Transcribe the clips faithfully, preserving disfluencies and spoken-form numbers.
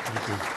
Thank you.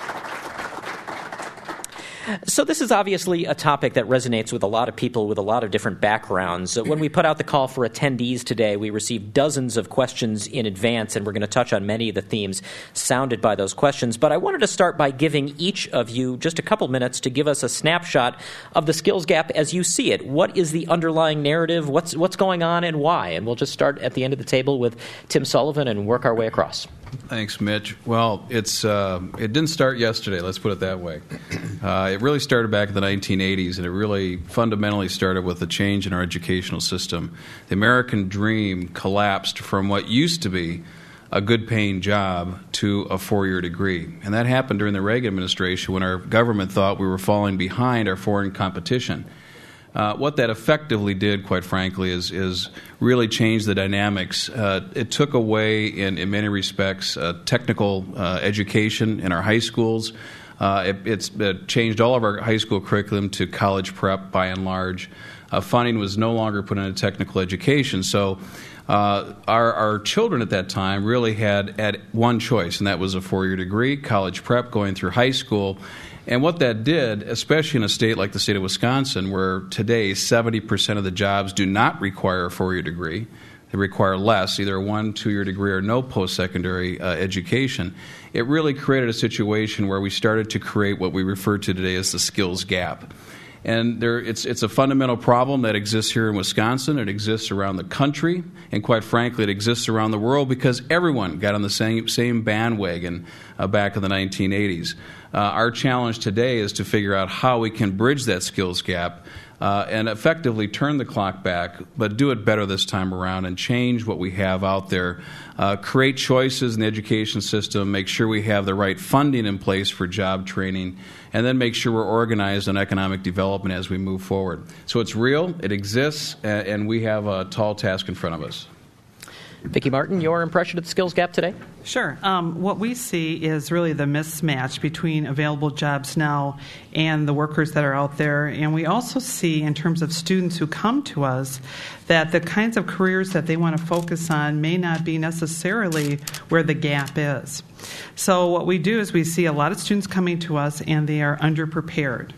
So this is obviously a topic that resonates with a lot of people with a lot of different backgrounds. When we put out the call for attendees today, we received dozens of questions in advance, and we're going to touch on many of the themes sounded by those questions. But I wanted to start by giving each of you just a couple minutes to give us a snapshot of the skills gap as you see it. What is the underlying narrative? What's what's going on and why? And we'll just start at the end of the table with Tim Sullivan and work our way across. Thanks, Mitch. Well, it's uh, it didn't start yesterday, let's put it that way. Uh, it really started back in the nineteen eighties, and it really fundamentally started with a change in our educational system. The American dream collapsed from what used to be a good-paying job to a four-year degree. And that happened during the Reagan administration when our government thought we were falling behind our foreign competition. Uh, what that effectively did, quite frankly, is is really change the dynamics. Uh, it took away, in, in many respects, uh, technical uh, education in our high schools. Uh, it, it's it changed all of our high school curriculum to college prep, by and large. Uh, funding was no longer put into technical education. So uh, our, our children at that time really had, had one choice, and that was a four-year degree, college prep, going through high school. And what that did, especially in a state like the state of Wisconsin, where today seventy percent of the jobs do not require a four-year degree, they require less, either a one, two-year degree or no post-secondary uh, education, it really created a situation where we started to create what we refer to today as the skills gap. And there, it's, it's a fundamental problem that exists here in Wisconsin. It exists around the country, and quite frankly, it exists around the world because everyone got on the same, same bandwagon uh, back in the nineteen eighties. Uh, our challenge today is to figure out how we can bridge that skills gap uh, and effectively turn the clock back, but do it better this time around and change what we have out there. Uh, create choices in the education system, make sure we have the right funding in place for job training, and then make sure we're organized on economic development as we move forward. So it's real, it exists, and we have a tall task in front of us. Vicki Martin, your impression of the skills gap today? Sure. Um, what we see is really the mismatch between available jobs now and the workers that are out there. And we also see, in terms of students who come to us, that the kinds of careers that they want to focus on may not be necessarily where the gap is. So what we do is we see a lot of students coming to us and they are underprepared.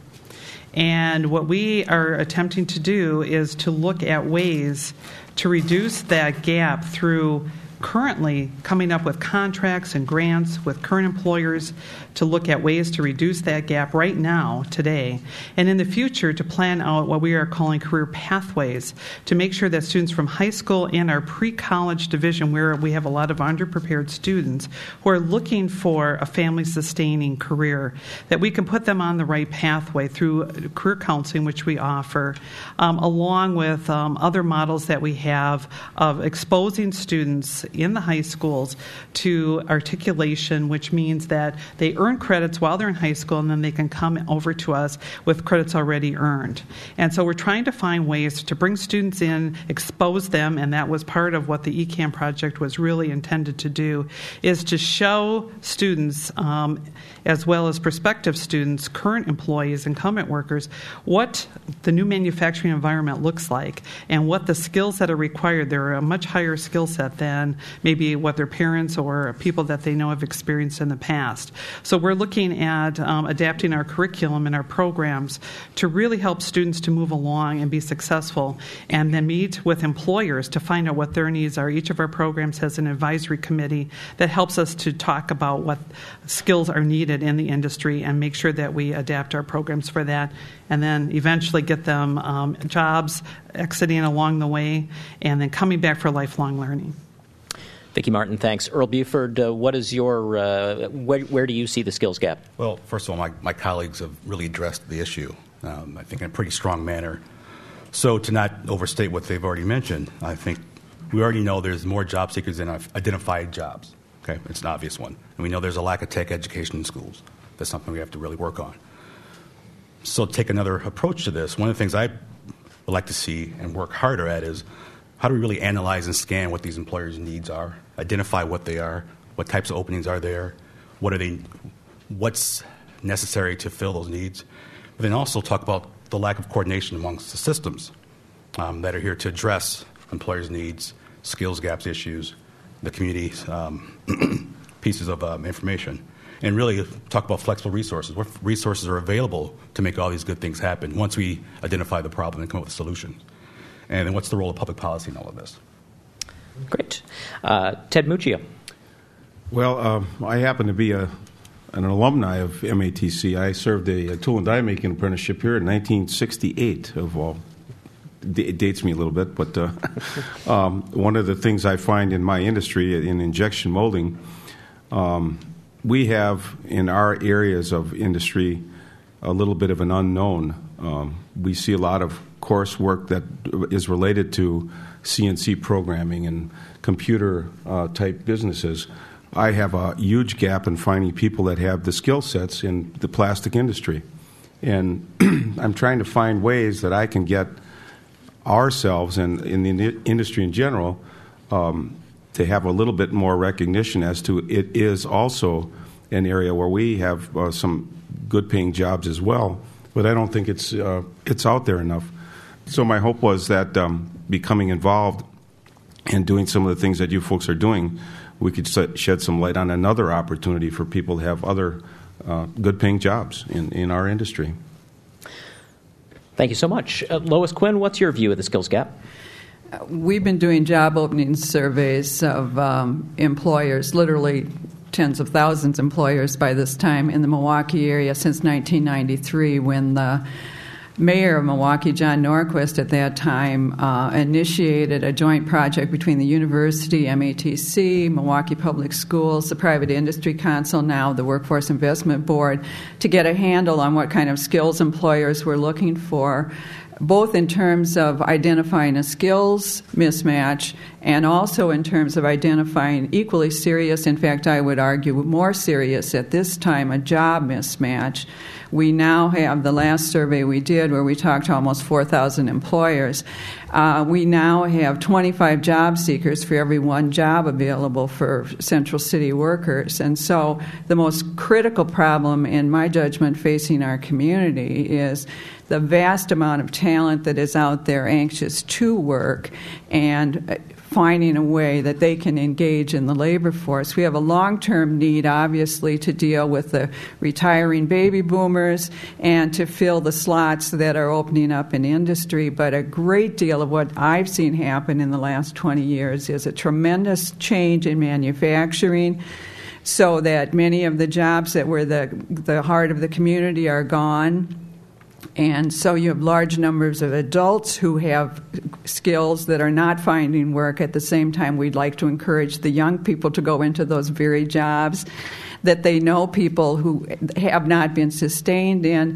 And what we are attempting to do is to look at ways to reduce that gap through currently coming up with contracts and grants with current employers to look at ways to reduce that gap right now, today, and in the future to plan out what we are calling career pathways to make sure that students from high school and our pre-college division, where we have a lot of underprepared students who are looking for a family-sustaining career, that we can put them on the right pathway through career counseling, which we offer, um, along with um, other models that we have of exposing students in the high schools to articulation, which means that they earn credits while they're in high school and then they can come over to us with credits already earned. And so we're trying to find ways to bring students in, expose them, and that was part of what the E CAM project was really intended to do, is to show students um, as well as prospective students, current employees, incumbent workers, what the new manufacturing environment looks like and what the skills that are required. They're a much higher skill set than maybe what their parents or people that they know have experienced in the past. So we're looking at um, adapting our curriculum and our programs to really help students to move along and be successful, and then meet with employers to find out what their needs are. Each of our programs has an advisory committee that helps us to talk about what skills are needed in the industry and make sure that we adapt our programs for that, and then eventually get them um, jobs, exiting along the way, and then coming back for lifelong learning. Vicki Martin, thanks. Earl Buford, uh, what is your, uh, where, where do you see the skills gap? Well, first of all, my, my colleagues have really addressed the issue, um, I think in a pretty strong manner. So to not overstate what they've already mentioned, I think we already know there's more job seekers than identified jobs. Okay, it's an obvious one. And we know there's a lack of tech education in schools. That's something we have to really work on. So take another approach to this. One of the things I would like to see and work harder at is how do we really analyze and scan what these employers' needs are, identify what they are, what types of openings are there, what are they, what's necessary to fill those needs, but then also talk about the lack of coordination amongst the systems um, that are here to address employers' needs, skills gaps issues, the community's um, pieces of um, information. and really talk about flexible resources. What resources are available to make all these good things happen once we identify the problem and come up with a solution? And then what's the role of public policy in all of this? Great. Uh, Ted Muccio. Well, uh, I happen to be a, an alumni of M A T C. I served a, a tool and die making apprenticeship here in nineteen sixty-eight, of all. It dates me a little bit, but uh, um, one of the things I find in my industry, in injection molding, um, we have in our areas of industry a little bit of an unknown. Um, we see a lot of coursework that is related to C N C programming and computer uh, type businesses. I have a huge gap in finding people that have the skill sets in the plastic industry. And I'm trying to find ways that I can get ourselves and in the industry in general um, to have a little bit more recognition as to it is also an area where we have uh, some good paying jobs as well, but I don't think it's uh, it's out there enough. So my hope was that um, becoming involved and doing some of the things that you folks are doing, we could shed some light on another opportunity for people to have other uh, good paying jobs in, in our industry. Thank you so much. Uh, Lois Quinn, what's your view of the skills gap? We've been doing job opening surveys of um, employers, literally tens of thousands of employers by this time in the Milwaukee area since nineteen ninety-three, when the mayor of Milwaukee, John Norquist, at that time uh, initiated a joint project between the university, M A T C, Milwaukee Public Schools, the Private Industry Council, now the Workforce Investment Board, to get a handle on what kind of skills employers were looking for, both in terms of identifying a skills mismatch and also in terms of identifying equally serious, in fact, I would argue more serious at this time, a job mismatch. We now have the last survey we did where we talked to almost four thousand employers. Uh, we now have twenty-five job seekers for every one job available for Central City workers. And so the most critical problem, in my judgment, facing our community is the vast amount of talent that is out there anxious to work and finding a way that they can engage in the labor force. We have a long-term need, obviously, to deal with the retiring baby boomers and to fill the slots that are opening up in industry. But a great deal of what I've seen happen in the last twenty years is a tremendous change in manufacturing, so that many of the jobs that were the, the heart of the community are gone. And so you have large numbers of adults who have skills that are not finding work. At the same time, we'd like to encourage the young people to go into those very jobs that they know people who have not been sustained in.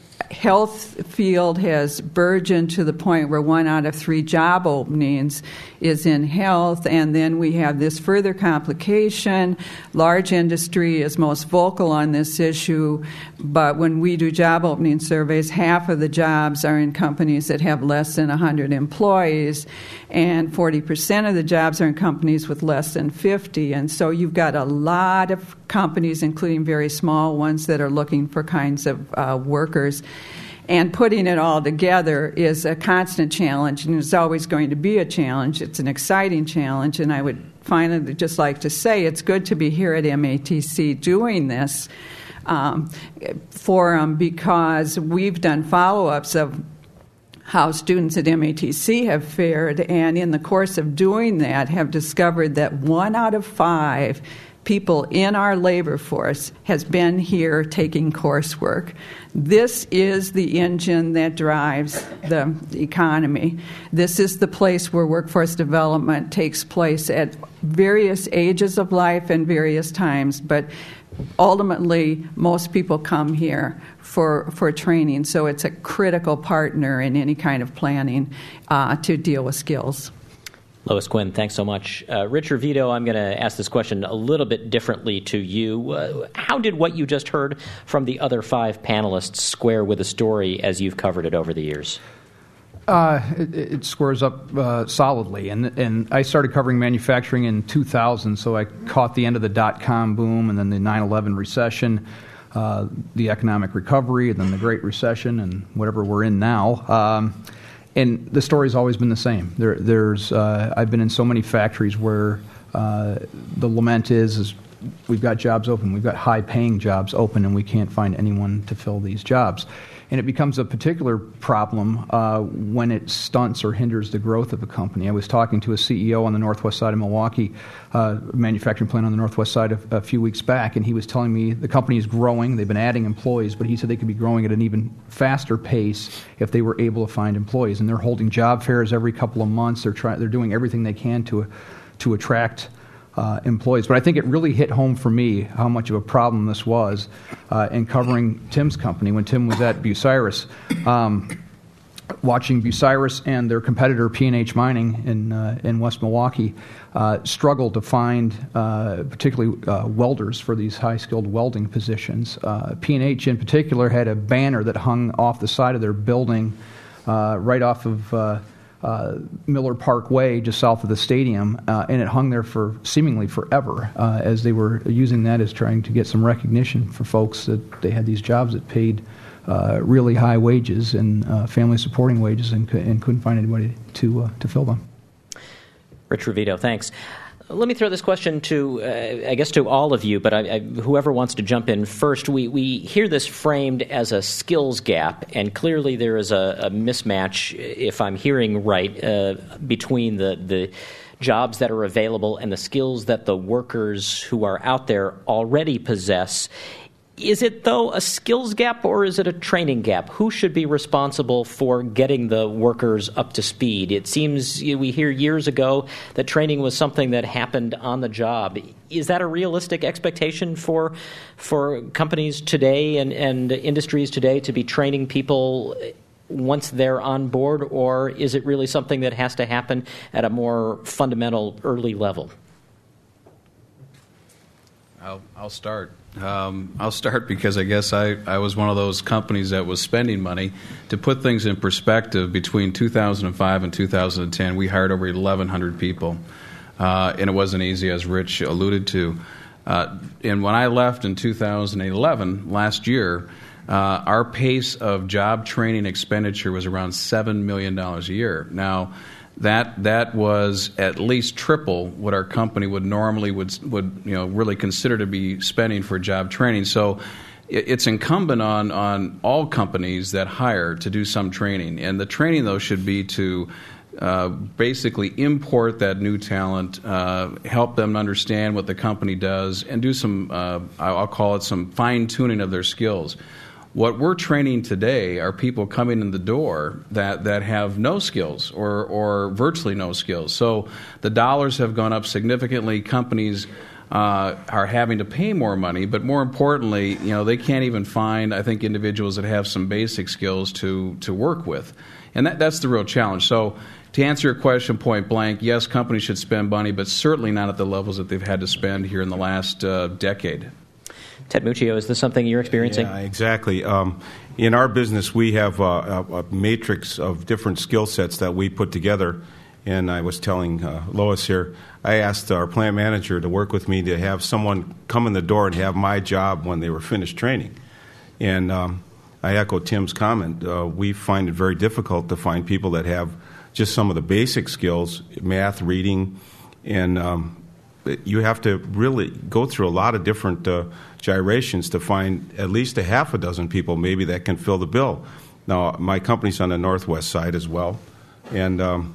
Health field has burgeoned to the point where one out of three job openings is in health, and then we have this further complication. Large industry is most vocal on this issue, but when we do job opening surveys, half of the jobs are in companies that have less than one hundred employees, and forty percent of the jobs are in companies with less than fifty. And so you've got a lot of companies, including very small ones, that are looking for kinds of uh, workers. And putting it all together is a constant challenge, and it's always going to be a challenge. It's an exciting challenge, and I would finally just like to say it's good to be here at M A T C doing this um, forum, because we've done follow-ups of how students at M A T C have fared, and in the course of doing that have discovered that one out of five people in our labor force has been here taking coursework. This is the engine that drives the economy. This is the place where workforce development takes place at various ages of life and various times, but ultimately most people come here for for training, so it's a critical partner in any kind of planning uh, to deal with skills. Lois Quinn, thanks so much. Uh, Richard Vito, I'm going to ask this question a little bit differently to you. Uh, how did what you just heard from the other five panelists square with the story as you've covered it over the years? Uh, it, it squares up uh, solidly. And, and I started covering manufacturing in two thousand, so I caught the end of the dot-com boom and then the nine eleven recession, uh, the economic recovery, and then the Great Recession, and whatever we're in now. Um, And the story's always been the same. There, there's, uh, I've been in so many factories where uh, the lament is, is we've got jobs open, we've got high-paying jobs open, and we can't find anyone to fill these jobs. And it becomes a particular problem uh, when it stunts or hinders the growth of a company. I was talking to a C E O on the northwest side of Milwaukee, uh, manufacturing plant on the northwest side a, a few weeks back, and he was telling me the company is growing. They've been adding employees, but he said they could be growing at an even faster pace if they were able to find employees. And they're holding job fairs every couple of months. They're trying. They're doing everything they can to to attract Uh, employees. But I think it really hit home for me how much of a problem this was uh, in covering Tim's company when Tim was at Bucyrus. Um, watching Bucyrus and their competitor P and H Mining in uh, in West Milwaukee uh, struggle to find uh, particularly uh, welders for these high-skilled welding positions. Uh, P and H in particular had a banner that hung off the side of their building uh, right off of uh, Uh, Miller Park Way, just south of the stadium, uh, and it hung there for seemingly forever uh, as they were using that as trying to get some recognition for folks that they had these jobs that paid uh, really high wages and uh, family supporting wages and, and couldn't find anybody to uh, to fill them. Rich Rovito, thanks. Let me throw this question to, uh, I guess, to all of you, but I, I, whoever wants to jump in first. We, we hear this framed as a skills gap, and clearly there is a, a mismatch, if I'm hearing right, uh, between the, the jobs that are available and the skills that the workers who are out there already possess. Is it, though, a skills gap or is it a training gap? Who should be responsible for getting the workers up to speed? It seems we hear years ago that training was something that happened on the job. Is that a realistic expectation for for companies today and, and industries today to be training people once they're on board, or is it really something that has to happen at a more fundamental early level? I'll, I'll start. Um, I'll start because I guess I, I was one of those companies that was spending money. To put things in perspective, between two thousand five and two thousand ten, we hired over eleven hundred people. Uh, and it wasn't easy, as Rich alluded to. Uh, and when I left in two thousand eleven, last year, uh, our pace of job training expenditure was around seven million dollars a year. Now, That that was at least triple what our company would normally would would you know really consider to be spending for job training. So it's incumbent on on all companies that hire to do some training, and the training though should be to uh, basically import that new talent, uh, help them understand what the company does, and do some uh, I'll call it some fine tuning of their skills. What we're training today are people coming in the door that, that have no skills or, or virtually no skills. So the dollars have gone up significantly. Companies uh, are having to pay more money, but more importantly, you know, they can't even find, I think, individuals that have some basic skills to, to work with. And that, that's the real challenge. So to answer your question point blank, yes, companies should spend money, but certainly not at the levels that they've had to spend here in the last uh, decade. Ted Muccio, is this something you're experiencing? Yeah, exactly. Um, in our business, we have a, a, a matrix of different skill sets that we put together. And I was telling uh, Lois here, I asked our plant manager to work with me to have someone come in the door and have my job when they were finished training. And um, I echo Tim's comment. Uh, we find it very difficult to find people that have just some of the basic skills, math, reading, and um, you have to really go through a lot of different uh, gyrations to find at least a half a dozen people maybe that can fill the bill. Now, my company's on the northwest side as well, and um,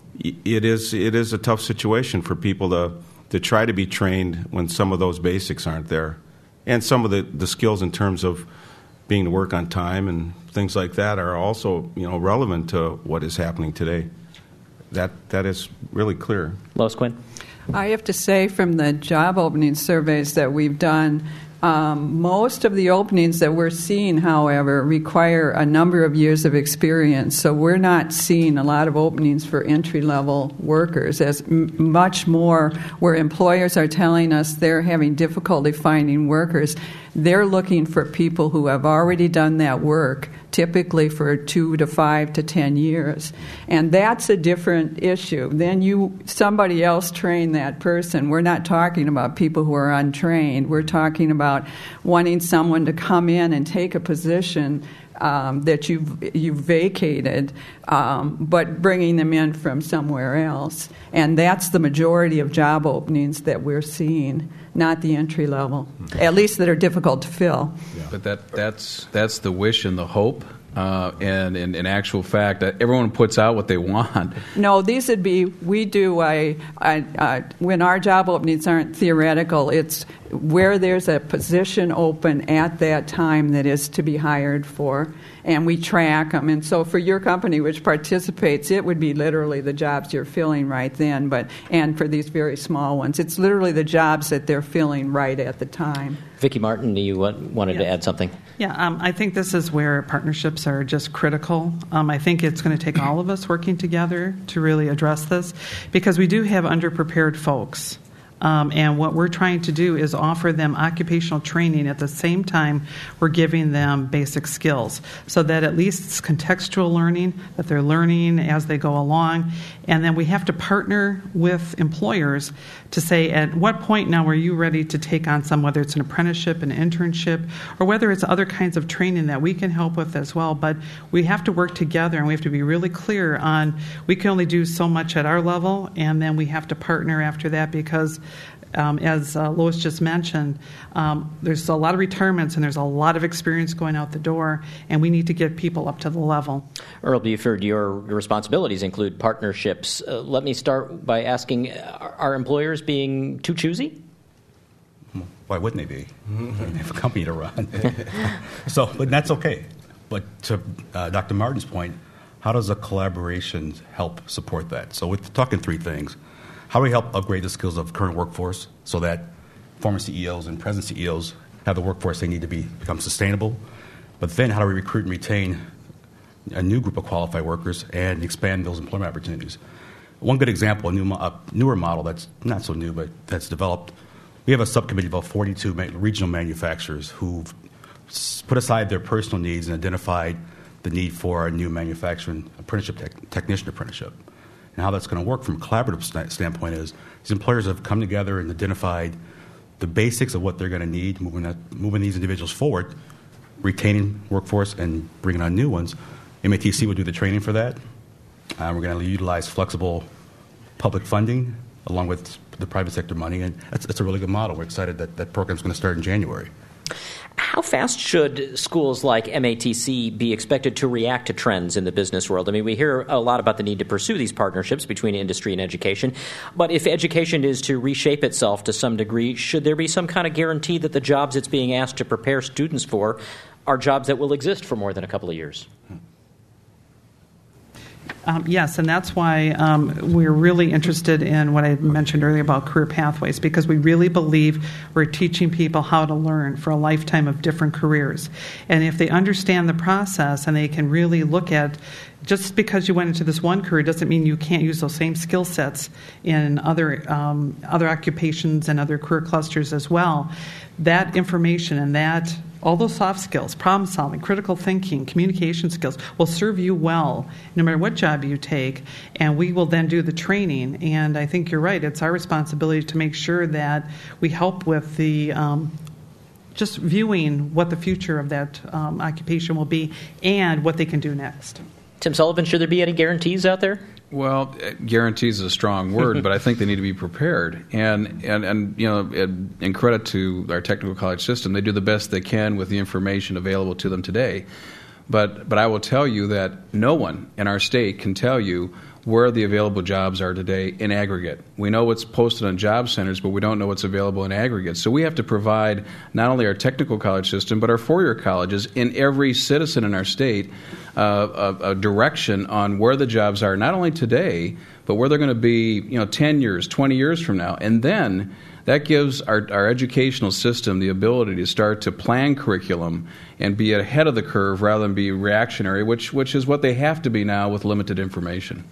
it is it is a tough situation for people to, to try to be trained when some of those basics aren't there. And some of the, the skills in terms of being to work on time and things like that are also, you know, relevant to what is happening today. That that is really clear. Lois Quinn? I have to say, from the job opening surveys that we've done, um, most of the openings that we're seeing, however, require a number of years of experience. So we're not seeing a lot of openings for entry-level workers, as m- much more where employers are telling us they're having difficulty finding workers. They're looking for people who have already done that work, typically for two to five to ten years. And that's a different issue. Then you somebody else train that person. We're not talking about people who are untrained. We're talking about wanting someone to come in and take a position um, that you've, you've vacated, um, but bringing them in from somewhere else. And that's the majority of job openings that we're seeing, not the entry level, at least that are difficult to fill. Yeah. But that, that's, that's the wish and the hope. Uh, and in, in actual fact, uh, everyone puts out what they want. No, these would be, we do, a, a, a, when our job openings aren't theoretical, it's where there's a position open at that time that is to be hired for, and we track them. And so for your company, which participates, it would be literally the jobs you're filling right then, but and for these very small ones, it's literally the jobs that they're filling right at the time. Vicki Martin, you wanted yeah. to add something? Yeah, um, I think this is where partnerships are just critical. Um, I think it's going to take all of us working together to really address this, because we do have underprepared folks. Um, and what we're trying to do is offer them occupational training at the same time we're giving them basic skills, so that at least it's contextual learning, that they're learning as they go along. And then we have to partner with employers to say, at what point now are you ready to take on some, whether it's an apprenticeship, an internship, or whether it's other kinds of training that we can help with as well. But we have to work together, and we have to be really clear on we can only do so much at our level, and then we have to partner after that, because Um, as uh, Lois just mentioned, um, there's a lot of retirements and there's a lot of experience going out the door, and we need to get people up to the level. Earl Buford, your responsibilities include partnerships. Uh, let me start by asking, are, are employers being too choosy? Why wouldn't they be? They have a company to run. So, but that's okay. But to uh, Doctor Martin's point, how does a collaboration help support that? So we're talking three things. How do we help upgrade the skills of current workforce so that former C E Os and present C E Os have the workforce they need to be become sustainable? But then how do we recruit and retain a new group of qualified workers and expand those employment opportunities? One good example, a, new, a newer model that's not so new but that's developed, we have a subcommittee of about forty-two regional manufacturers who've put aside their personal needs and identified the need for a new manufacturing apprenticeship, tech, technician apprenticeship. And how that's going to work from a collaborative st- standpoint is these employers have come together and identified the basics of what they're going to need, moving, that, moving these individuals forward, retaining workforce and bringing on new ones. M A T C will do the training for that. Uh, we're going to utilize flexible public funding along with the private sector money, and that's, that's a really good model. We're excited that that program's going to start in January. How fast should schools like M A T C be expected to react to trends in the business world? I mean, we hear a lot about the need to pursue these partnerships between industry and education, but if education is to reshape itself to some degree, should there be some kind of guarantee that the jobs it's being asked to prepare students for are jobs that will exist for more than a couple of years? Um, yes, and that's why um, we're really interested in what I mentioned earlier about career pathways, because we really believe we're teaching people how to learn for a lifetime of different careers. And if they understand the process and they can really look at, just because you went into this one career doesn't mean you can't use those same skill sets in other um, other occupations and other career clusters as well. That information and that all those soft skills, problem solving, critical thinking, communication skills will serve you well no matter what job you take, and we will then do the training. And I think you're right. It's our responsibility to make sure that we help with the um, just viewing what the future of that um, occupation will be and what they can do next. Tim Sullivan, should there be any guarantees out there? Well, guarantees is a strong word, but I think they need to be prepared. And, and, and you know, and, and credit to our technical college system, they do the best they can with the information available to them today. But, but I will tell you that no one in our state can tell you where the available jobs are today in aggregate. We know what's posted on job centers, but we don't know what's available in aggregate. So we have to provide not only our technical college system, but our four-year colleges in every citizen in our state uh, a, a direction on where the jobs are, not only today, but where they're going to be, you know, ten years, twenty years from now. And then that gives our, our educational system the ability to start to plan curriculum and be ahead of the curve rather than be reactionary, which which is what they have to be now with limited information.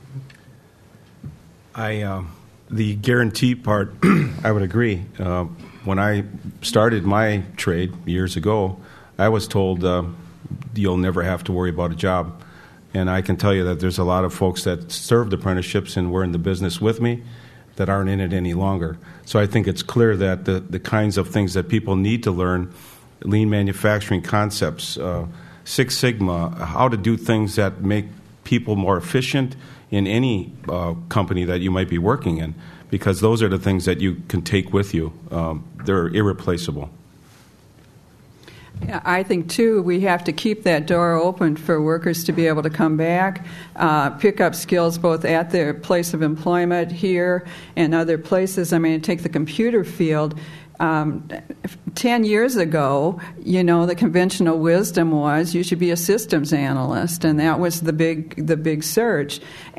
I uh, the guarantee part, I would agree. Uh, when I started my trade years ago, I was told uh, you'll never have to worry about a job. And I can tell you that there's a lot of folks that served apprenticeships and were in the business with me that aren't in it any longer. So I think it's clear that the, the kinds of things that people need to learn, lean manufacturing concepts, uh, Six Sigma, how to do things that make people more efficient in any uh, company that you might be working in, because those are the things that you can take with you. Um, they're irreplaceable. I think, too, we have to keep that door open for workers to be able to come back, uh, pick up skills both at their place of employment here and other places. I mean, take the computer field. Um, ten years ago, you know, the conventional wisdom was you should be a systems analyst, and that was the big the big search.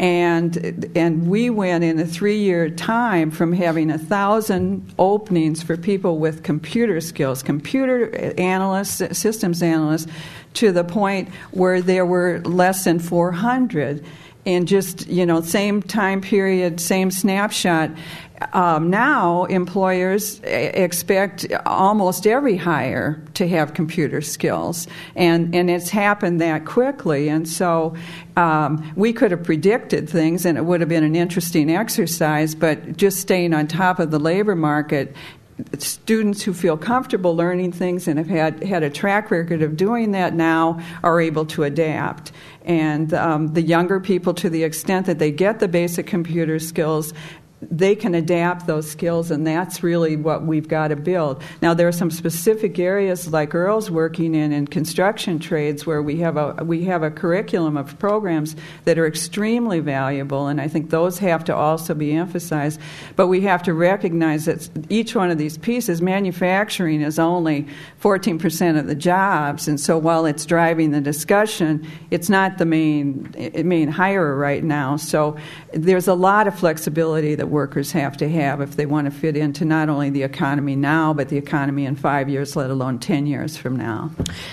And and we went in a three-year time from having a thousand openings for people with computer skills, computer analysts, systems analysts, to the point where there were less than four hundred. In just, you know, same time period, same snapshot. Um, now, employers expect almost every hire to have computer skills, and, and it's happened that quickly. And so um, we could have predicted things, and it would have been an interesting exercise, but just staying on top of the labor market, students who feel comfortable learning things and have had, had a track record of doing that now are able to adapt. And um, the younger people, to the extent that they get the basic computer skills, they can adapt those skills, and that's really what we've got to build. Now, there are some specific areas like Earl's working in in construction trades where we have a we have a curriculum of programs that are extremely valuable, and I think those have to also be emphasized. But we have to recognize that each one of these pieces, manufacturing is only fourteen percent of the jobs, and so while it's driving the discussion, it's not the main main hirer right now. So there's a lot of flexibility that workers have to have if they want to fit into not only the economy now, but the economy in five years, let alone ten years from now.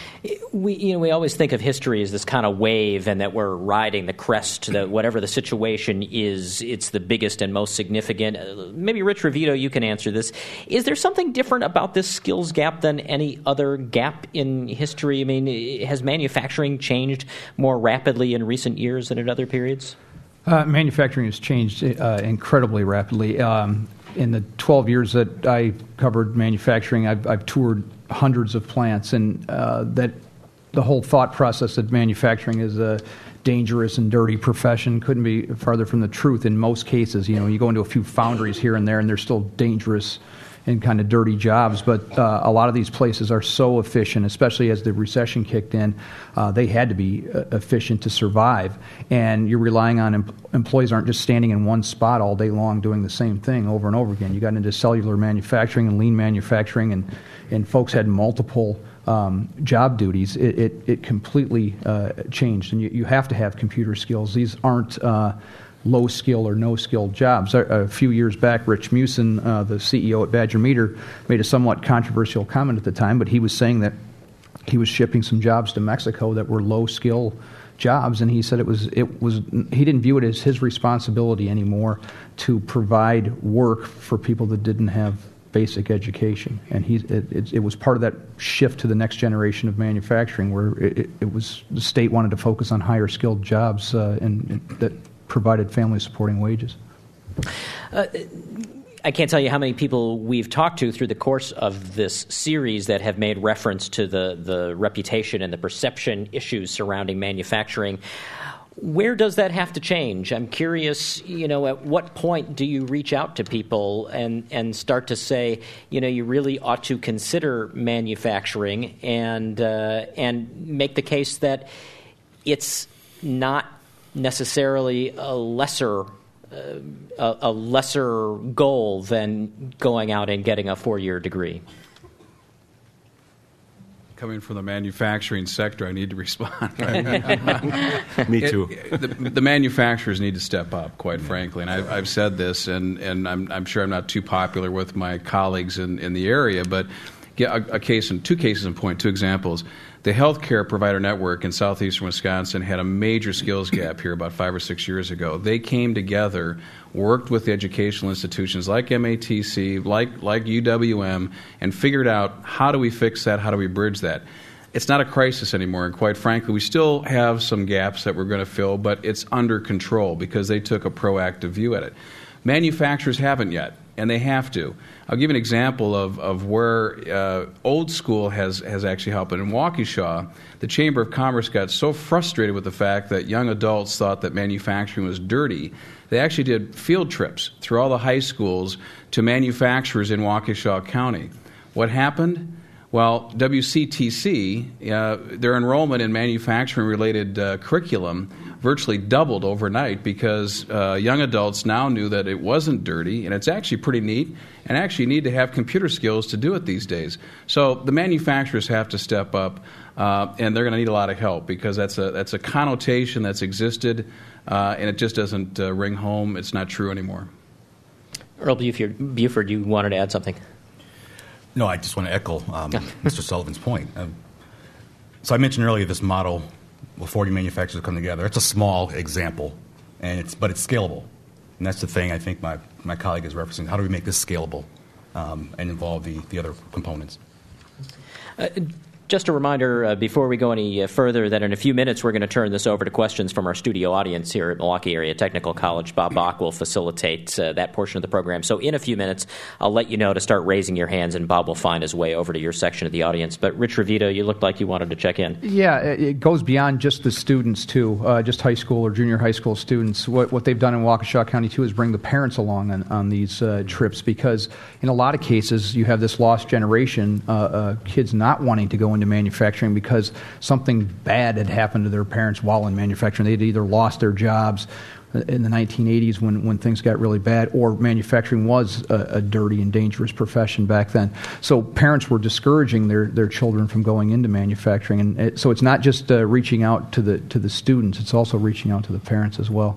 We, you know, we always think of history as this kind of wave, and that we're riding the crest. That whatever the situation is, it's the biggest and most significant. Uh, maybe Rich Ravito, you can answer this. Is there something different about this skills gap than any other gap in history? I mean, has manufacturing changed more rapidly in recent years than in other periods? Uh, manufacturing has changed uh, incredibly rapidly. Um, in the twelve years that I covered manufacturing, I've, I've toured hundreds of plants, and uh, that the whole thought process that manufacturing is a dangerous and dirty profession couldn't be farther from the truth. In most cases, you know, you go into a few foundries here and there, and they're still dangerous and kind of dirty jobs, but uh, a lot of these places are so efficient, especially as the recession kicked in. Uh, they had to be uh, efficient to survive, and you're relying on em- employees aren't just standing in one spot all day long doing the same thing over and over again. You got into cellular manufacturing and lean manufacturing, and, and folks had multiple um, job duties. It, it, it completely uh, changed, and you, you have to have computer skills. These aren't uh, low-skill or no-skill jobs. A, a few years back, Rich Musin, uh, the C E O at Badger Meter, made a somewhat controversial comment at the time, but he was saying that he was shipping some jobs to Mexico that were low-skill jobs, and he said it was it was he didn't view it as his responsibility anymore to provide work for people that didn't have basic education, and he it, it, it was part of that shift to the next generation of manufacturing, where it, it was the state wanted to focus on higher skilled jobs uh, and, and that provided family supporting wages. Uh, I can't tell you how many people we've talked to through the course of this series that have made reference to the, the reputation and the perception issues surrounding manufacturing. Where does that have to change? I'm curious, you know, at what point do you reach out to people and, and start to say, you know, you really ought to consider manufacturing and uh, and make the case that it's not necessarily a lesser uh, a, a lesser goal than going out and getting a four-year degree? Coming from the manufacturing sector, I need to respond. Me too. It, the, the manufacturers need to step up, quite frankly. And I've, I've said this, and, and I'm, I'm sure I'm not too popular with my colleagues in, in the area, but a, a case in two cases in point, two examples. The healthcare provider network in southeastern Wisconsin had a major skills gap here about five or six years ago. They came together, worked with the educational institutions like M A T C, like like U W M, and figured out how do we fix that, how do we bridge that. It's not a crisis anymore, and quite frankly, we still have some gaps that we're going to fill, but it's under control because they took a proactive view at it. Manufacturers haven't yet. and they have to. I'll give you an example of, of where uh, old school has, has actually helped. In Waukesha, the Chamber of Commerce got so frustrated with the fact that young adults thought that manufacturing was dirty, they actually did field trips through all the high schools to manufacturers in Waukesha County. What happened? Well, W C T C, uh, their enrollment in manufacturing-related uh, curriculum virtually doubled overnight because uh, young adults now knew that it wasn't dirty, and it's actually pretty neat, and actually need to have computer skills to do it these days. So the manufacturers have to step up, uh, and they're going to need a lot of help because that's a that's a connotation that's existed, uh, and it just doesn't uh, ring home. It's not true anymore. Earl Buford, Buford, you wanted to add something? No, I just want to echo um, Mister Sullivan's point. Um, so I mentioned earlier this model where forty manufacturers come together. It's a small example, and it's but it's scalable. And that's the thing I think my, my colleague is referencing. How do we make this scalable um, and involve the, the other components? Uh, Just a reminder uh, before we go any uh, further that in a few minutes we're going to turn this over to questions from our studio audience here at Milwaukee Area Technical College. Bob Bach will facilitate uh, that portion of the program. So in a few minutes, I'll let you know to start raising your hands, and Bob will find his way over to your section of the audience. But Rich Revito, you looked like you wanted to check in. Yeah, it goes beyond just the students, too, uh, just high school or junior high school students. What, what they've done in Waukesha County, too, is bring the parents along on, on these uh, trips because in a lot of cases you have this lost generation, uh, uh, kids not wanting to go into manufacturing because something bad had happened to their parents while in manufacturing. They'd either lost their jobs in the nineteen eighties when, when things got really bad, or manufacturing was a, a dirty and dangerous profession back then. So parents were discouraging their, their children from going into manufacturing. And it, so it's not just uh, reaching out to the to the students, it's also reaching out to the parents as well.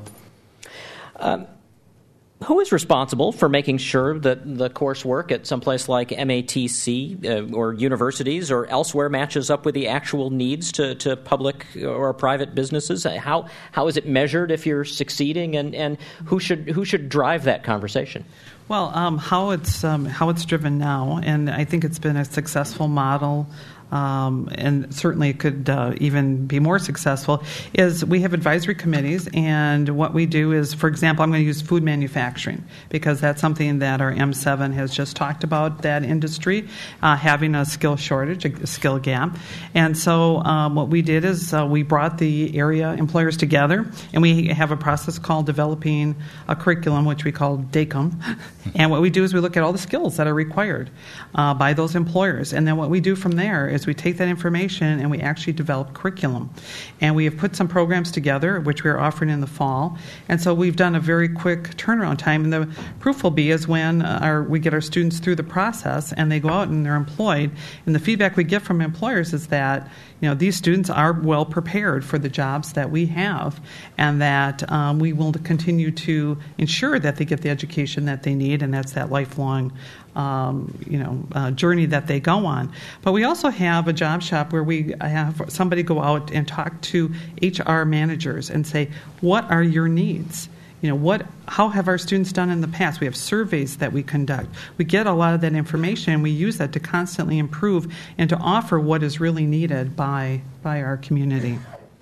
Um, Who is responsible for making sure that the coursework at someplace like M A T C uh, or universities or elsewhere matches up with the actual needs to, to public or private businesses? How how is it measured if you're succeeding, and, and who should who should drive that conversation? Well, um, how it's um, how it's driven now, and I think it's been a successful model. Um, and certainly it could uh, even be more successful, is we have advisory committees, and what we do is, for example, I'm going to use food manufacturing because that's something that our M seven has just talked about, that industry uh, having a skill shortage, a skill gap. And so um, what we did is uh, we brought the area employers together, and we have a process called developing a curriculum, which we call DACUM. And what we do is we look at all the skills that are required uh, by those employers, and then what we do from there is we take that information and we actually develop curriculum. And we have put some programs together, which we are offering in the fall. And so we've done a very quick turnaround time. And the proof will be is when our, we get our students through the process and they go out and they're employed. And the feedback we get from employers is that, you know, these students are well prepared for the jobs that we have, and that um, we will continue to ensure that they get the education that they need, and that's that lifelong Um, you know, uh, journey that they go on. But we also have a job shop where we have somebody go out and talk to H R managers and say, what are your needs? You know, what? How have our students done in the past? We have surveys that we conduct. We get a lot of that information, and we use that to constantly improve and to offer what is really needed by by our community.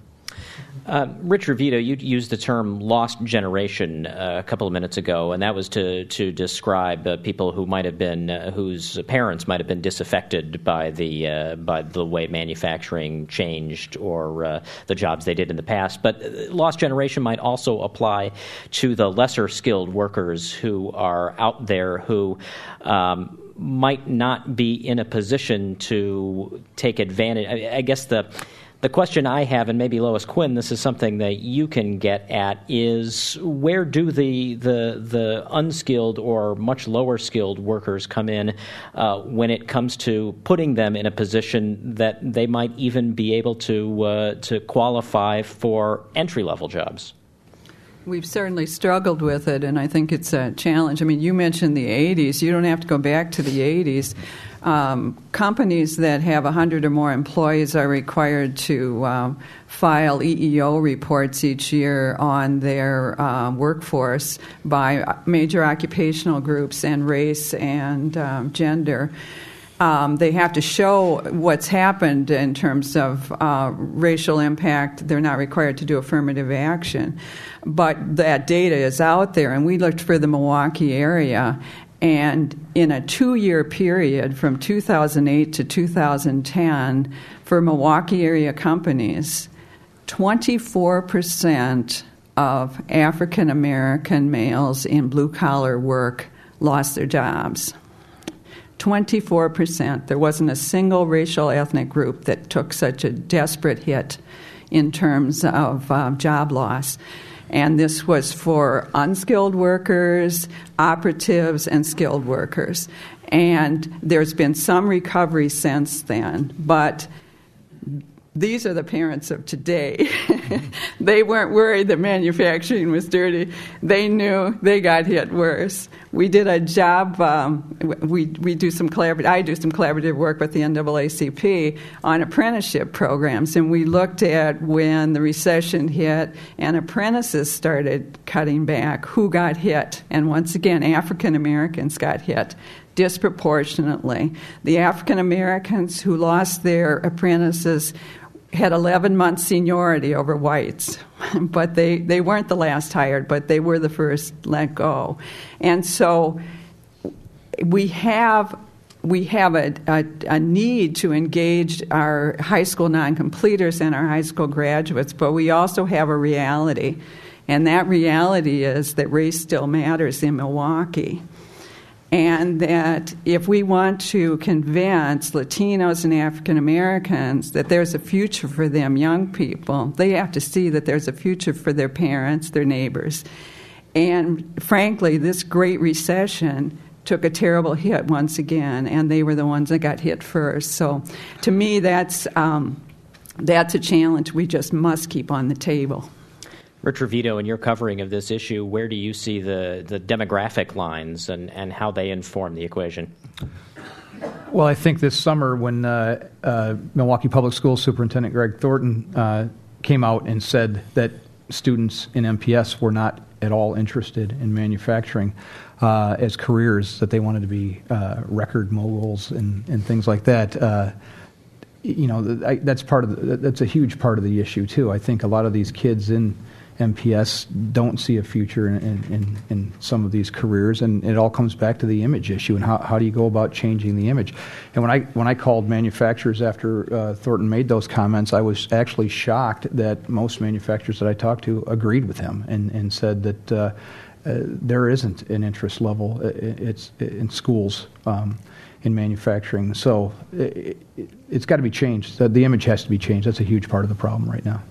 Uh, Rich Revito, you used the term lost generation uh, a couple of minutes ago, and that was to to describe uh, people who might have been, uh, whose parents might have been disaffected by the uh, by the way manufacturing changed or uh, the jobs they did in the past. But lost generation might also apply to the lesser skilled workers who are out there who um, might not be in a position to take advantage. I, I guess the The question I have, and maybe Lois Quinn, this is something that you can get at, is where do the the, the unskilled or much lower skilled workers come in uh, when it comes to putting them in a position that they might even be able to uh, to qualify for entry level jobs? We've certainly struggled with it, and I think it's a challenge. I mean, you mentioned the eighties. You don't have to go back to the eighties. Um, companies that have one hundred or more employees are required to um, file E E O reports each year on their uh, workforce by major occupational groups and race and um, gender. Um, they have to show what's happened in terms of uh, racial impact. They're not required to do affirmative action. But that data is out there, and we looked for the Milwaukee area. And in a two-year period from two thousand eight to two thousand ten, for Milwaukee area companies, twenty-four percent of African American males in blue-collar work lost their jobs. twenty-four percent. There wasn't a single racial ethnic group that took such a desperate hit in terms of uh, job loss. And this was for unskilled workers, operatives, and skilled workers. And there's been some recovery since then, but these are the parents of today. They weren't worried that manufacturing was dirty. They knew they got hit worse. We did a job, um, we, we do some collaborative, I do some collaborative work with the N double A C P on apprenticeship programs, and we looked at when the recession hit and apprentices started cutting back, who got hit. And once again, African Americans got hit disproportionately. The African Americans who lost their apprentices had eleven months seniority over whites, but they, they weren't the last hired, but they were the first let go. And so we have we have a, a, a need to engage our high school non-completers and our high school graduates, but we also have a reality, and that reality is that race still matters in Milwaukee. And that if we want to convince Latinos and African Americans that there's a future for them, young people, they have to see that there's a future for their parents, their neighbors. And frankly, this Great Recession took a terrible hit once again, and they were the ones that got hit first. So to me, that's, um, that's a challenge we just must keep on the table. Rich Rovito, in your covering of this issue, where do you see the, the demographic lines and, and how they inform the equation? Well, I think this summer when uh, uh, Milwaukee Public Schools Superintendent Greg Thornton uh, came out and said that students in M P S were not at all interested in manufacturing uh, as careers, that they wanted to be uh, record moguls and, and things like that. Uh, you know, I, that's part of the, that's a huge part of the issue too. I think a lot of these kids in M P S don't see a future in, in, in some of these careers, and it all comes back to the image issue and how, how do you go about changing the image. And when I when I called manufacturers after uh, Thornton made those comments, I was actually shocked that most manufacturers that I talked to agreed with him and, and said that uh, uh, there isn't an interest level it's in schools um, in manufacturing. So it, it, it's got to be changed. The, the image has to be changed. That's a huge part of the problem right now.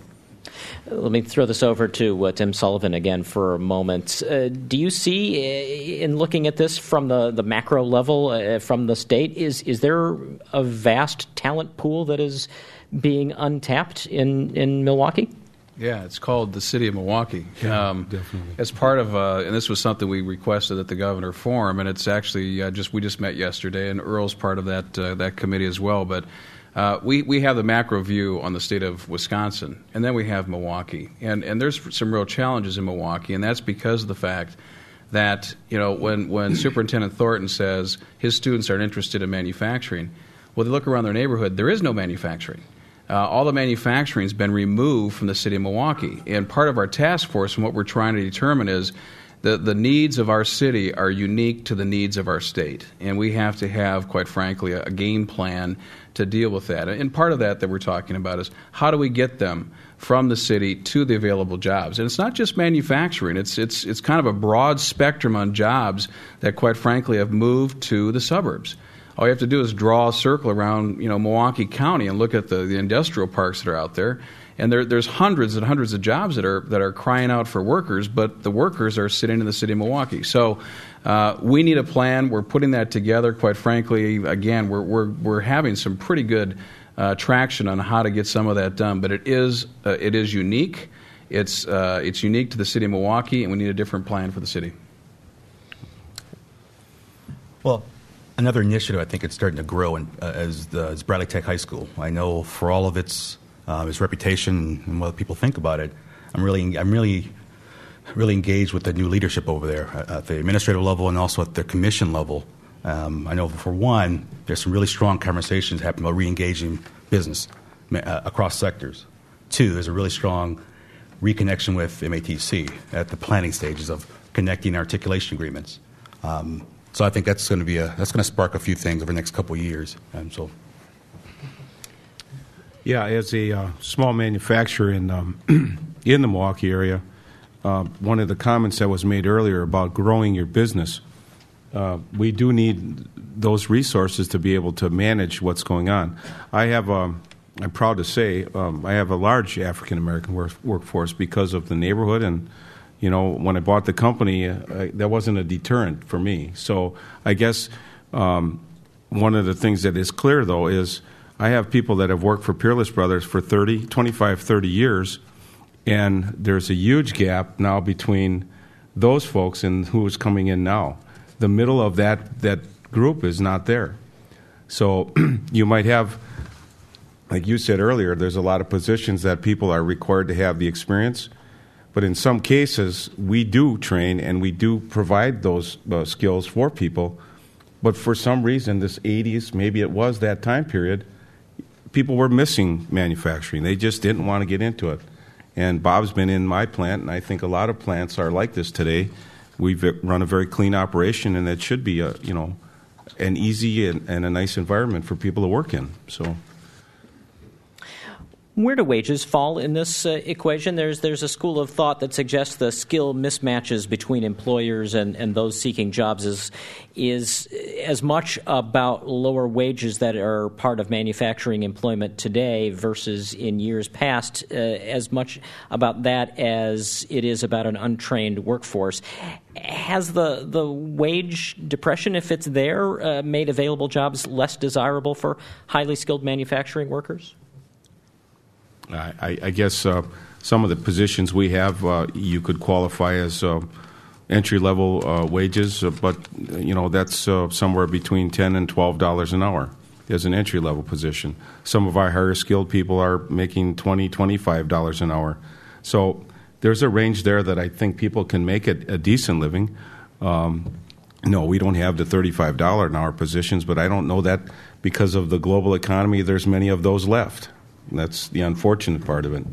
Let me throw this over to uh, Tim Sullivan again for a moment. Uh, do you see, uh, in looking at this from the, the macro level, uh, from the state, is is there a vast talent pool that is being untapped in, in Milwaukee? Yeah, it's called the City of Milwaukee. Yeah, um, definitely. As part of, uh, and this was something we requested at the Governor Forum, and it's actually uh, just we just met yesterday, and Earl's part of that uh, that committee as well. But uh, we we have the macro view on the state of Wisconsin, and then we have Milwaukee, and and there's some real challenges in Milwaukee, and that's because of the fact that you know when when Superintendent Thornton says his students aren't interested in manufacturing, well, they look around their neighborhood, there is no manufacturing. Uh, all the manufacturing has been removed from the city of Milwaukee. And part of our task force and what we're trying to determine is the, the needs of our city are unique to the needs of our state. And we have to have, quite frankly, a, a game plan to deal with that. And part of that that we're talking about is how do we get them from the city to the available jobs? And it's not just manufacturing. It's, it's, it's kind of a broad spectrum on jobs that, quite frankly, have moved to the suburbs. All you have to do is draw a circle around, you know, Milwaukee County and look at the, the industrial parks that are out there, and there, there's hundreds and hundreds of jobs that are that are crying out for workers, but the workers are sitting in the city of Milwaukee. So uh, we need a plan. We're putting that together. Quite frankly, again, we're we're we're having some pretty good uh, traction on how to get some of that done. But it is uh, it is unique. It's uh, it's unique to the city of Milwaukee, and we need a different plan for the city. Well, another initiative, I think it's starting to grow in, uh, as, the, as Bradley Tech High School. I know for all of its uh, its reputation and what people think about it, I'm really I'm really really engaged with the new leadership over there at the administrative level and also at the commission level. Um, I know for one, there's some really strong conversations happening about re-engaging business uh, across sectors. Two, there's a really strong reconnection with M A T C at the planning stages of connecting articulation agreements. Um, So I think that's going to be a that's going to spark a few things over the next couple of years. And so, yeah, as a uh, small manufacturer in um, in the Milwaukee area, uh, one of the comments that was made earlier about growing your business, uh, we do need those resources to be able to manage what's going on. I have, um, I'm proud to say, um, I have a large African American work- workforce because of the neighborhood, and you know, when I bought the company, uh, I, that wasn't a deterrent for me. So I guess um, one of the things that is clear, though, is I have people that have worked for Peerless Brothers for thirty, twenty-five, thirty years, and there's a huge gap now between those folks and who is coming in now. The middle of that, that group is not there. So you might have, like you said earlier, there's a lot of positions that people are required to have the experience. But in some cases, we do train and we do provide those uh, skills for people. But for some reason, this eighties, maybe it was that time period, people were missing manufacturing. They just didn't want to get into it. And Bob's been in my plant, and I think a lot of plants are like this today. We've run a very clean operation, and it should be a, you know, an easy and, and a nice environment for people to work in. So, where do wages fall in this uh, equation? There's there's a school of thought that suggests the skill mismatches between employers and, and those seeking jobs is is as much about lower wages that are part of manufacturing employment today versus in years past, uh, as much about that as it is about an untrained workforce. Has the the wage depression, if it's there, uh, made available jobs less desirable for highly skilled manufacturing workers? I, I guess uh, some of the positions we have, uh, you could qualify as uh, entry-level uh, wages, uh, but you know that's uh, somewhere between ten and twelve dollars an hour as an entry-level position. Some of our higher skilled people are making twenty, twenty-five dollars an hour. So there's a range there that I think people can make a, a decent living. Um, no, we don't have the thirty-five dollars an hour positions, but I don't know that because of the global economy, there's many of those left. That's the unfortunate part of it.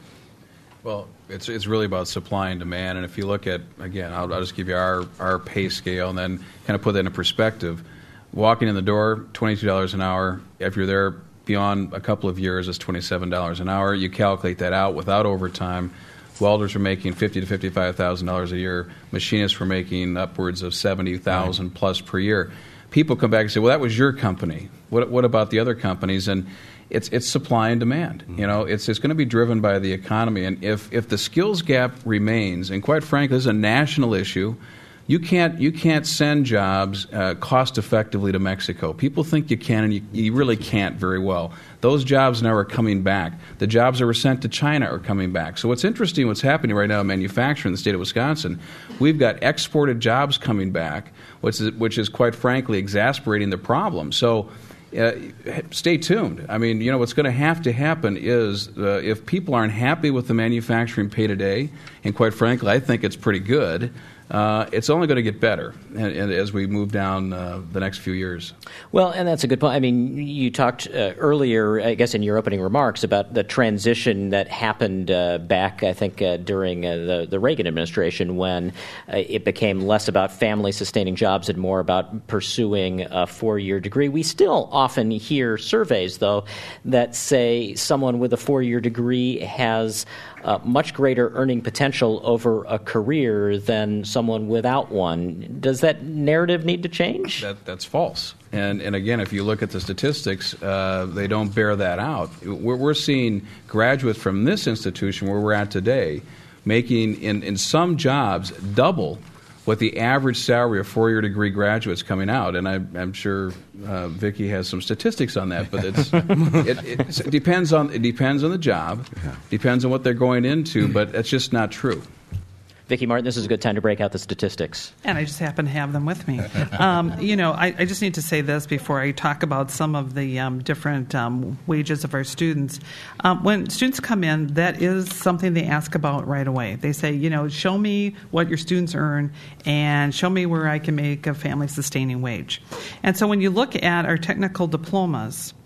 Well, it's it's really about supply and demand. And if you look at, again, I'll, I'll just give you our, our pay scale and then kind of put that into perspective. Walking in the door, twenty-two dollars an hour. If you're there beyond a couple of years, it's twenty-seven dollars an hour. You calculate that out without overtime. Welders are making fifty thousand to fifty-five thousand dollars a year. Machinists were making upwards of seventy thousand dollars plus per year. People come back and say, well, that was your company. What, what about the other companies? And It's it's supply and demand. Mm-hmm. You know, it's it's going to be driven by the economy, and if if the skills gap remains, and quite frankly, this is a national issue, you can't you can't send jobs uh, cost effectively to Mexico. People think you can, and you, you really can't very well. Those jobs now are coming back. The jobs that were sent to China are coming back. So what's interesting, what's happening right now in manufacturing in the state of Wisconsin, we've got exported jobs coming back, which is which is quite frankly exasperating the problem. So. Uh, stay tuned. I mean, you know, what's going to have to happen is uh, if people aren't happy with the manufacturing pay today, and quite frankly, I think it's pretty good, uh, it's only going to get better and, and as we move down uh, the next few years. Well, and that's a good point. I mean, you talked uh, earlier, I guess in your opening remarks, about the transition that happened uh, back, I think, uh, during uh, the, the Reagan administration when uh, it became less about family-sustaining jobs and more about pursuing a four-year degree. We still often hear surveys, though, that say someone with a four-year degree has uh, much greater earning potential over a career than someone without one. Does that narrative need to change? That, that's false. And, and again, if you look at the statistics, uh, they don't bear that out. We're, we're seeing graduates from this institution where we're at today making, in, in some jobs, double what the average salary of four-year degree graduates coming out. And I, I'm sure uh, Vicki has some statistics on that, but it's, it, it depends on it depends on the job, depends on what they're going into, but that's just not true. Vicki Martin, this is a good time to break out the statistics. And I just happen to have them with me. Um, you know, I, I just need to say this before I talk about some of the um, different um, wages of our students. Um, when students come in, that is something they ask about right away. They say, you know, show me what your students earn and show me where I can make a family-sustaining wage. And so when you look at our technical diplomas,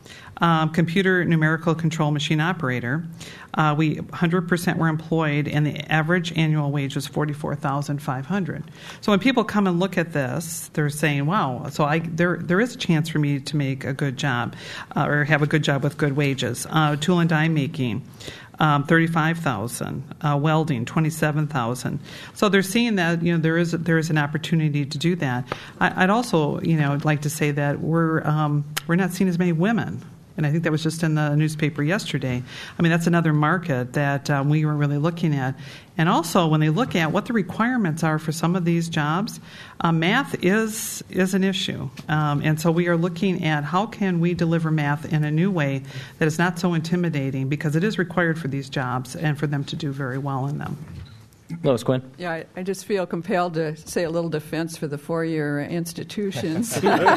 Um, computer numerical control machine operator. Uh, we one hundred percent were employed, and the average annual wage was forty-four thousand five hundred dollars. So when people come and look at this, they're saying, "Wow!" So I, there there is a chance for me to make a good job, uh, or have a good job with good wages. Uh, tool and die making. Um, thirty-five thousand, uh, welding twenty-seven thousand. So they're seeing that you know there is there is an opportunity to do that. I, I'd also you know like to say that we're um, we're not seeing as many women. And I think that was just in the newspaper yesterday. I mean, that's another market that um, we were really looking at. And also, when they look at what the requirements are for some of these jobs, uh, math is is an issue. Um, and so we are looking at how can we deliver math in a new way that is not so intimidating, because it is required for these jobs and for them to do very well in them. Lois Quinn? Yeah, I, I just feel compelled to say a little defense for the four-year institutions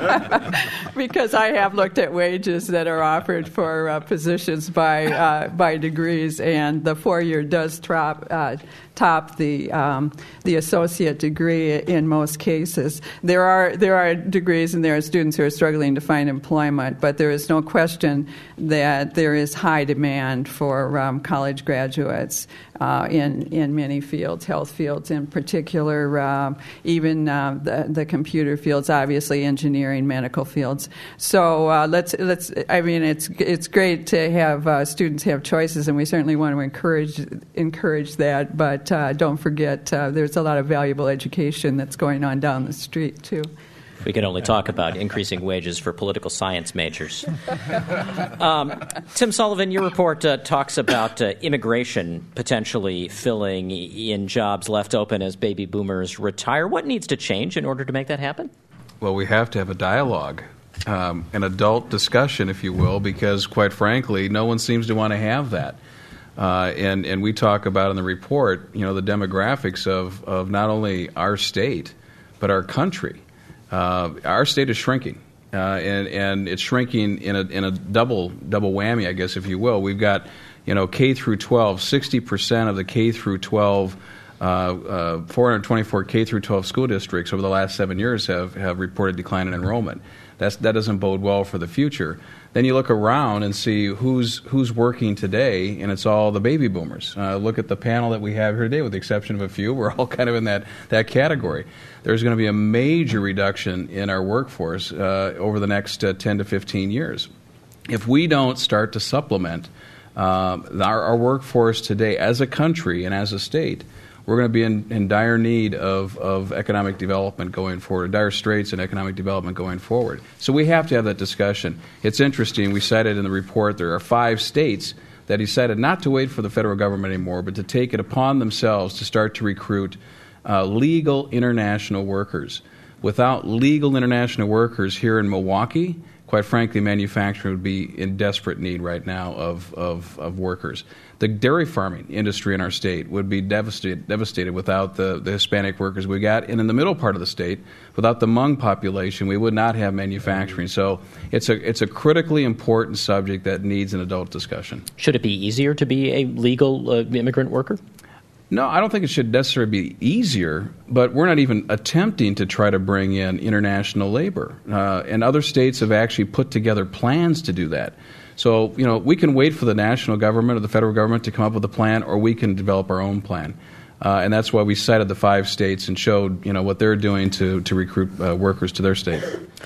because I have looked at wages that are offered for uh, positions by uh, by degrees, and the four-year does top uh, top the um, the associate degree in most cases. There are there are degrees and there are students who are struggling to find employment, but there is no question that there is high demand for um, college graduates uh, in in many fields, health fields in particular, uh, even uh, the, the computer fields, obviously engineering, medical fields. So uh, let's let's. I mean, it's it's great to have uh, students have choices, and we certainly want to encourage encourage that. But uh, don't forget, uh, there's a lot of valuable education that's going on down the street too. We can only talk about increasing wages for political science majors. Um, Tim Sullivan, your report uh, talks about uh, immigration potentially filling in jobs left open as baby boomers retire. What needs to change in order to make that happen? Well, we have to have a dialogue, um, an adult discussion, if you will, because, quite frankly, no one seems to want to have that. Uh, and, and we talk about in the report, you know, the demographics of, of not only our state, but our country. Uh, our state is shrinking, uh, and, and it's shrinking in a, in a double double whammy, I guess, if you will. We've got, you know, K through twelve, sixty percent of the K through twelve, uh, uh, four hundred twenty-four K through twelve school districts over the last seven years have, have reported decline in enrollment. That's, that doesn't bode well for the future. Then you look around and see who's who's working today, and it's all the baby boomers. Uh, look at the panel that we have here today, with the exception of a few. We're all kind of in that, that category. There's going to be a major reduction in our workforce uh, over the next uh, ten to fifteen years. If we don't start to supplement uh, our, our workforce today as a country and as a state, we're going to be in, in dire need of, of economic development going forward, dire straits in economic development going forward. So we have to have that discussion. It's interesting. We cited in the report there are five states that decided not to wait for the federal government anymore, but to take it upon themselves to start to recruit uh, legal international workers. Without legal international workers here in Milwaukee, quite frankly, manufacturing would be in desperate need right now of, of, of workers. The dairy farming industry in our state would be devastated, devastated without the, the Hispanic workers we got. And in the middle part of the state, without the Hmong population, we would not have manufacturing. So it's a, it's a critically important subject that needs an adult discussion. Should it be easier to be a legal uh, immigrant worker? No, I don't think it should necessarily be easier, but we're not even attempting to try to bring in international labor. Uh, and other states have actually put together plans to do that. So, you know, we can wait for the national government or the federal government to come up with a plan, or we can develop our own plan. Uh, and that's why we cited the five states and showed, you know, what they're doing to, to recruit uh, workers to their state.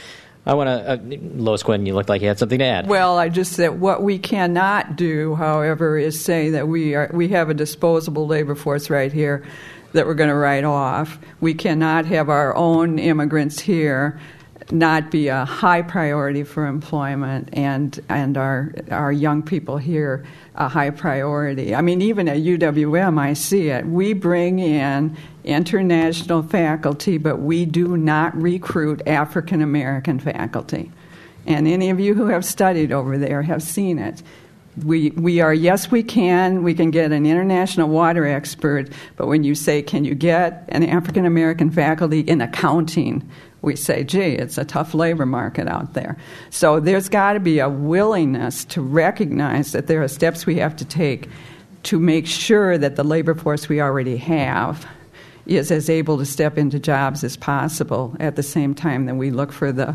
I want to, uh, Lois Quinn, you looked like you had something to add. Well, I just said what we cannot do, however, is say that we are we have a disposable labor force right here that we're going to write off. We cannot have our own immigrants here not be a high priority for employment, and and our our young people here a high priority. I mean, even at U W M, I see it. We bring in international faculty, but we do not recruit African American faculty. And any of you who have studied over there have seen it. We we are, yes, we can. We can get an international water expert, but when you say, can you get an African American faculty in accounting, we say, gee, it's a tough labor market out there. So there's got to be a willingness to recognize that there are steps we have to take to make sure that the labor force we already have is as able to step into jobs as possible at the same time that we look for the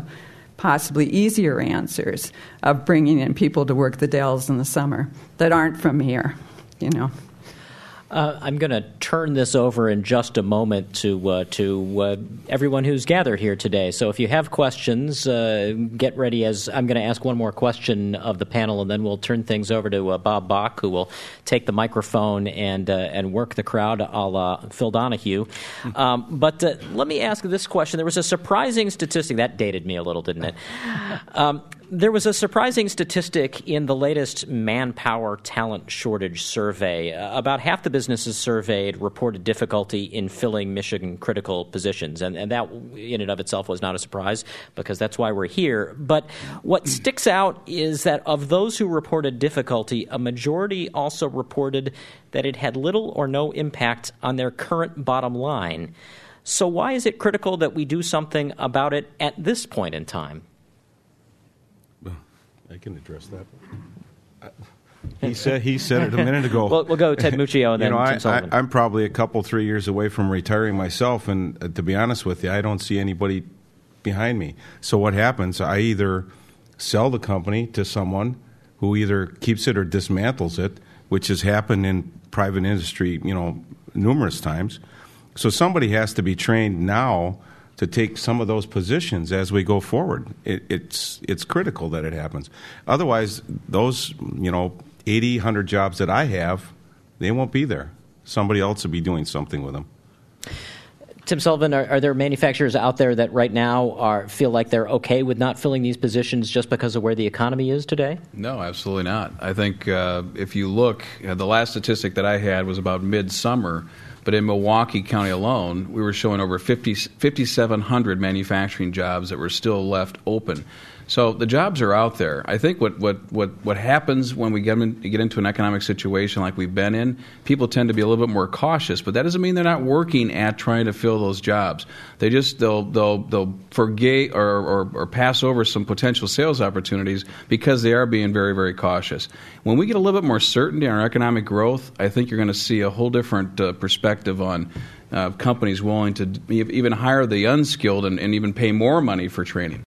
possibly easier answers of bringing in people to work the Dells in the summer that aren't from here, you know. Uh, I'm going to turn this over in just a moment to uh, to uh, everyone who's gathered here today. So if you have questions, uh, get ready, as I'm going to ask one more question of the panel, and then we'll turn things over to uh, Bob Bach, who will take the microphone and uh, and work the crowd a la Phil Donahue. Um, but uh, let me ask this question. There was a surprising statistic. That dated me a little, didn't it? Um, There was a surprising statistic in the latest Manpower Talent Shortage Survey. Uh, about half the businesses surveyed reported difficulty in filling mission-critical positions, and, and that in and of itself was not a surprise because that's why we're here. But what sticks out is that of those who reported difficulty, a majority also reported that it had little or no impact on their current bottom line. So why is it critical that we do something about it at this point in time? I can address that. He said he said it a minute ago. Well, we'll go Ted Muccio and then you know, Tim I, Sullivan. I, I'm probably a couple, three years away from retiring myself, and uh, to be honest with you, I don't see anybody behind me. So what happens? I either sell the company to someone who either keeps it or dismantles it, which has happened in private industry, you know, numerous times. So somebody has to be trained now to take some of those positions as we go forward. It, it's it's critical that it happens. Otherwise, those, you know, eighty, one hundred jobs that I have, they won't be there. Somebody else will be doing something with them. Tim Sullivan, are, are there manufacturers out there that right now are feel like they're okay with not filling these positions just because of where the economy is today? No, absolutely not. I think uh, if you look, uh, the last statistic that I had was about midsummer. But in Milwaukee County alone, we were showing over fifty, fifty-seven hundred manufacturing jobs that were still left open. So the jobs are out there. I think what, what, what, what happens when we get, in, get into an economic situation like we've been in, people tend to be a little bit more cautious. But that doesn't mean they're not working at trying to fill those jobs. They just they'll they'll they'll forget or, or, or pass over some potential sales opportunities because they are being very, very cautious. When we get a little bit more certainty on our economic growth, I think you're going to see a whole different uh, perspective on uh, companies willing to even hire the unskilled and, and even pay more money for training.